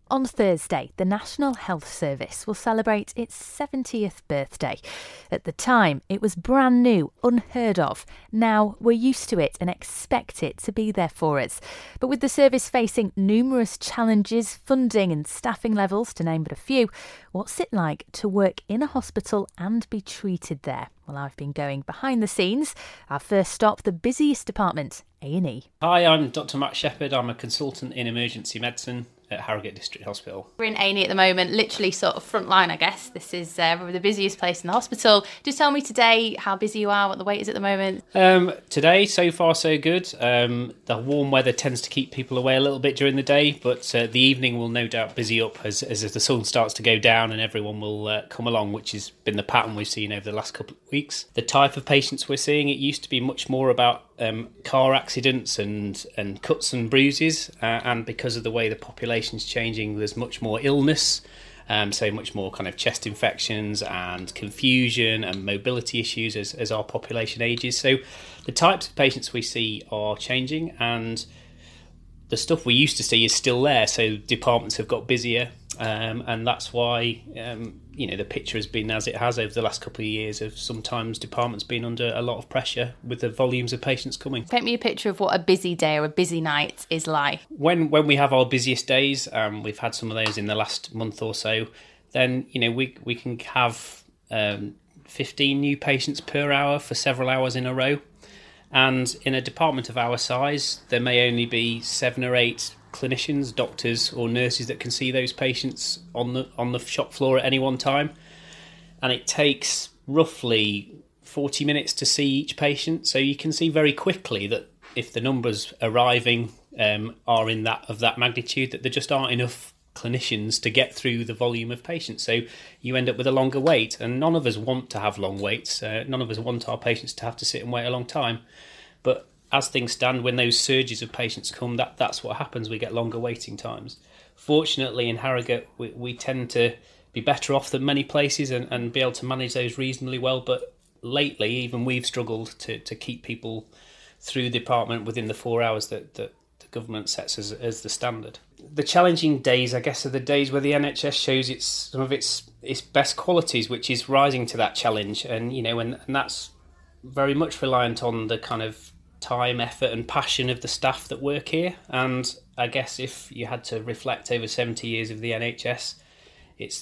On Thursday, the National Health Service will celebrate its 70th birthday. At the time, it was brand new, unheard of. Now we're used to it and expect it to be there for us. But with the service facing numerous challenges, funding and staffing levels, to name but a few, what's it like to work in a hospital and be treated there? Well, I've been going behind the scenes. Our first stop, the busiest department, A&E. Hi, I'm Dr. Matt Shepherd. I'm a consultant in emergency medicine at Harrogate District Hospital. We're in A&E at the moment, literally sort of front line, I guess. This is the busiest place in the hospital. Just tell me today how busy you are, what the wait is at the moment. Today, so far so good. The warm weather tends to keep people away a little bit during the day, but the evening will no doubt busy up as the sun starts to go down and everyone will come along, which has been the pattern we've seen over the last couple of weeks. The type of patients we're seeing, it used to be much more about car accidents and cuts and bruises, and because of the way the population's changing, there's much more illness, so much more kind of chest infections and confusion and mobility issues as our population ages. So the types of patients we see are changing, and the stuff we used to see is still there. So departments have got busier, and that's why the picture has been as it has over the last couple of years, of sometimes departments being under a lot of pressure with the volumes of patients coming. Paint me a picture of what a busy day or a busy night is like. When we have our busiest days, we've had some of those in the last month or so, then we can have 15 new patients per hour for several hours in a row. And in a department of our size, there may only be 7 or 8 clinicians, doctors or nurses that can see those patients on the shop floor at any one time. And it takes roughly 40 minutes to see each patient. So you can see very quickly that if the numbers arriving are in that magnitude, that there just aren't enough clinicians to get through the volume of patients. So you end up with a longer wait, and none of us want to have long waits. None of us want our patients to have to sit and wait a long time. But as things stand, when those surges of patients come, that's what happens. We get longer waiting times. Fortunately, in Harrogate, we tend to be better off than many places and be able to manage those reasonably well. But lately, even we've struggled to keep people through the department within the 4 hours that the government sets as the standard. The challenging days, I guess, are the days where the NHS shows some of its best qualities, which is rising to that challenge. And and that's very much reliant on the kind of time, effort and passion of the staff that work here. And I guess if you had to reflect over 70 years of the NHS, it's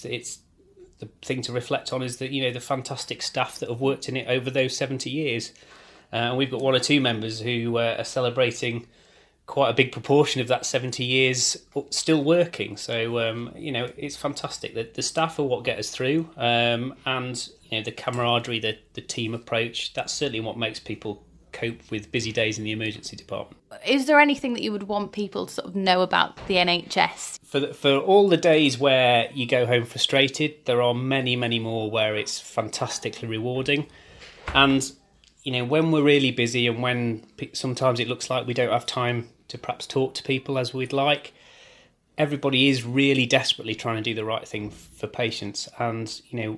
the thing to reflect on is that the fantastic staff that have worked in it over those 70 years. And we've got 1 or 2 members who are celebrating quite a big proportion of that 70 years still working. So it's fantastic that the staff are what get us through, and the camaraderie, the team approach, that's certainly what makes people cope with busy days in the emergency department. Is there anything that you would want people to sort of know about the NHS? For all the days where you go home frustrated, there are many, many more where it's fantastically rewarding. And when we're really busy and when sometimes it looks like we don't have time to perhaps talk to people as we'd like, everybody is really desperately trying to do the right thing for patients, and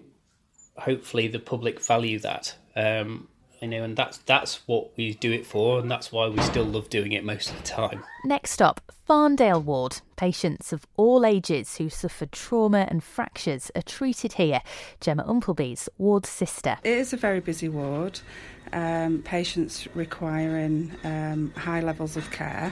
hopefully the public value that. And that's what we do it for, and that's why we still love doing it most of the time. Next up, Farndale Ward. Patients of all ages who suffered trauma and fractures are treated here. Gemma Umpleby's ward sister. It is a very busy ward. Patients requiring high levels of care.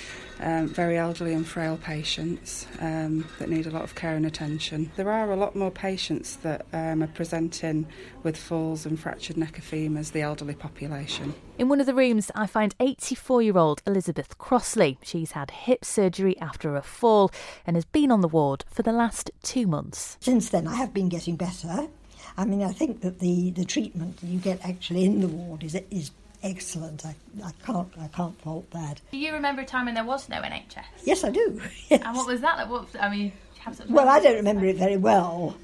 Very elderly and frail patients that need a lot of care and attention. There are a lot more patients that are presenting with falls and fractured neck of femurs, the elderly population. In one of the rooms, I find 84-year-old Elizabeth Crossley. She's had hip surgery after a fall and has been on the ward for the last 2 months. Since then, I have been getting better. I mean, I think that the treatment that you get actually in the ward is excellent. I can't fault that. Do you remember a time when there was no NHS? Yes, I do. Yes. And what was that like? Well, I don't remember it very well.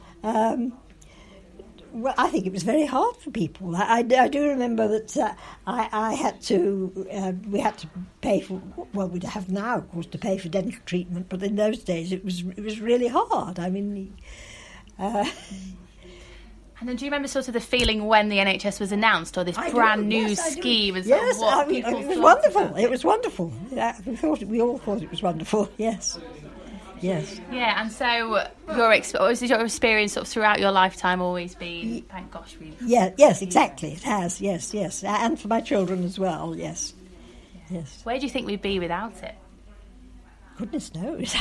Well, I think it was very hard for people. I do remember that I had to. We had to pay for. Well, we have now, of course, to pay for dental treatment, but in those days it was really hard. I mean. And then do you remember sort of the feeling when the NHS was announced, or this brand new scheme? And yes, what it was wonderful. It was wonderful. Yeah, we all thought it was wonderful, yes. yes. Yeah, and so your experience sort of throughout your lifetime always been, thank gosh we've... Yeah, yes, exactly, it has, yes. And for my children as well, yes. Yes. Where do you think we'd be without it? Goodness knows.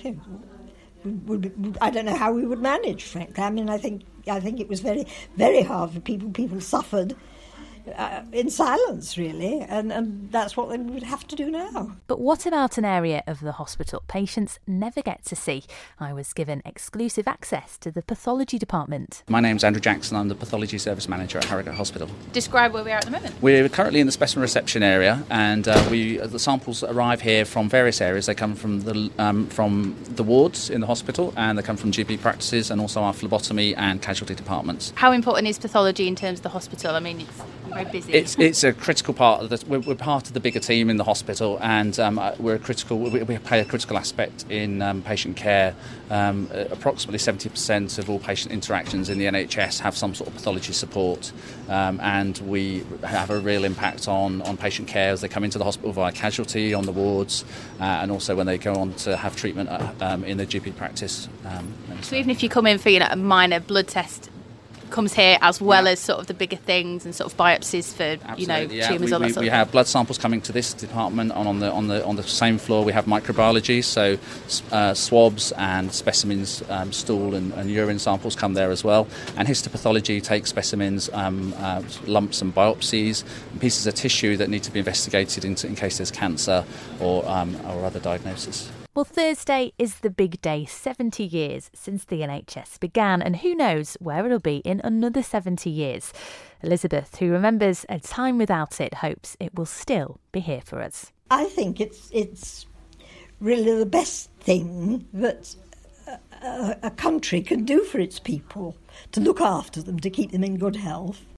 I don't know how we would manage, frankly. I mean, I think it was very, very hard for people. People suffered in silence, really, and that's what they would have to do now. But what about an area of the hospital patients never get to see? I was given exclusive access to the pathology department. My name's Andrew Jackson. I'm the pathology service manager at Harrogate Hospital. Describe where we are at the moment. We're currently in the specimen reception area, and the samples arrive here from various areas. They come from the wards in the hospital, and they come from GP practices, and also our phlebotomy and casualty departments. How important is pathology in terms of the hospital? I mean, it's very busy. It's a critical part of the. We're part of the bigger team in the hospital, and we play a critical aspect in patient care. Approximately 70% of all patient interactions in the NHS have some sort of pathology support, and we have a real impact on patient care as they come into the hospital via casualty on the wards, and also when they go on to have treatment in the GP practice. So even if you come in for a minor blood test, comes here as well as sort of the bigger things and sort of biopsies for tumours. We have blood samples coming to this department, and on the same floor we have microbiology, so swabs and specimens, stool and urine samples come there as well, and histopathology takes specimens, lumps and biopsies and pieces of tissue that need to be investigated in case there's cancer or other diagnosis. Well, Thursday is the big day, 70 years since the NHS began, and who knows where it'll be in another 70 years. Elizabeth, who remembers a time without it, hopes it will still be here for us. I think it's really the best thing that a country can do for its people, to look after them, to keep them in good health.